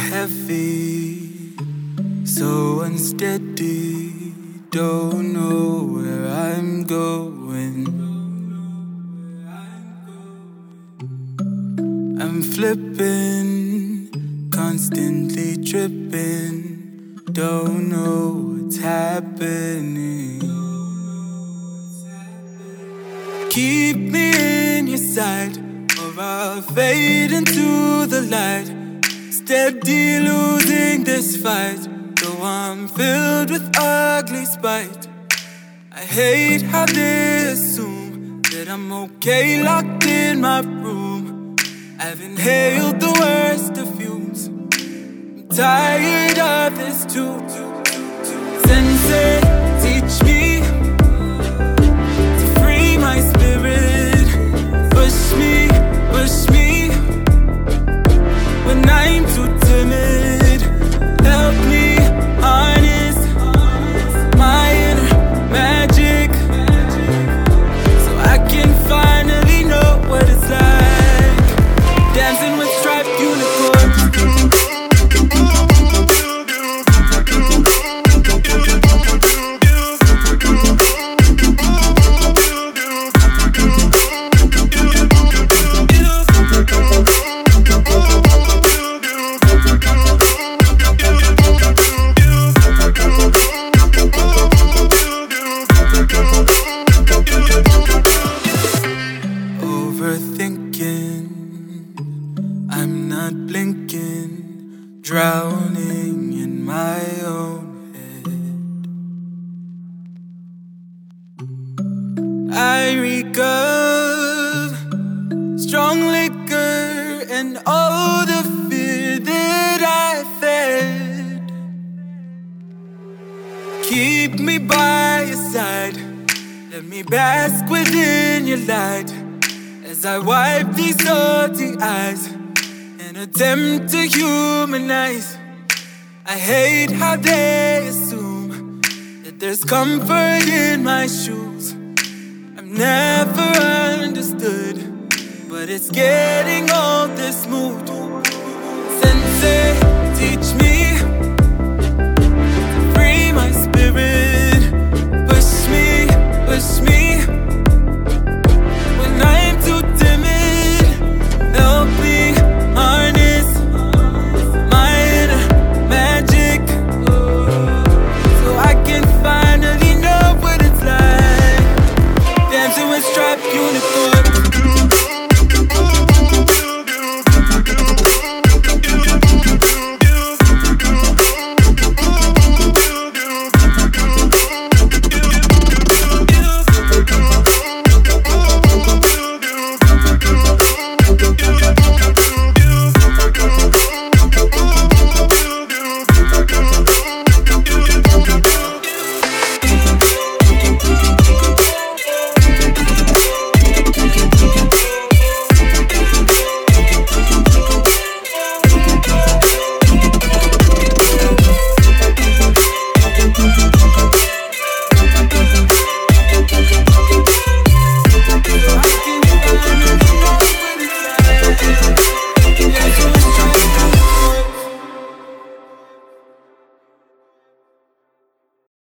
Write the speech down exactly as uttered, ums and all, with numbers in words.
heavy, so unsteady. Don't know where I'm going. I'm flipping, constantly tripping. Don't know what's happening. Keep me in your sight, or I'll fade into the light. Steady losing this fight, though I'm filled with ugly spite. I hate how they assume that I'm okay locked in my room. I've inhaled the worst of fumes. I'm tired of this too. Sensei, teach me to free my spirit. Push me, push me when I'm too timid. Help me harness my inner magic, so I can finally know what it's like dancing with striped unicorns. Overthinking, I'm not blinking, drowning in my own head. I reek of strong liquor and all the fear that I fed. Keep me by your side, let me bask within your light, as I wipe these salty eyes and attempt to humanize. I hate how they assume that there's comfort in my shoes. I've never understood, but it's getting old, this mood.